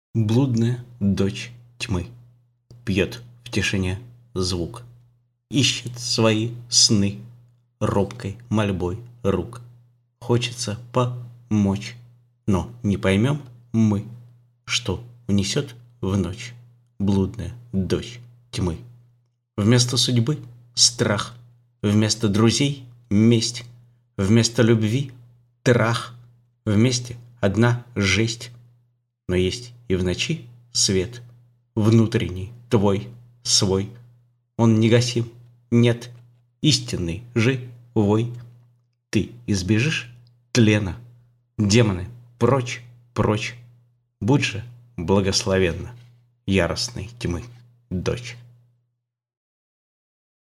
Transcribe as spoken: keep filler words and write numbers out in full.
Блудная дочь тьмы пьет в тишине звук, ищет свои сны робкой мольбой рук. Хочется помочь, но не поймем мы, что унесет в ночь блудная дочь тьмы. Вместо судьбы страх, вместо друзей месть, вместо любви трах, вместе одна жесть. Но есть и в ночи свет, внутренний, твой, свой. Он негасим, нет, истинный, живой. Ты избежишь тлена, демоны, прочь, прочь. Будь же благословенна яростной тьмы, дочь.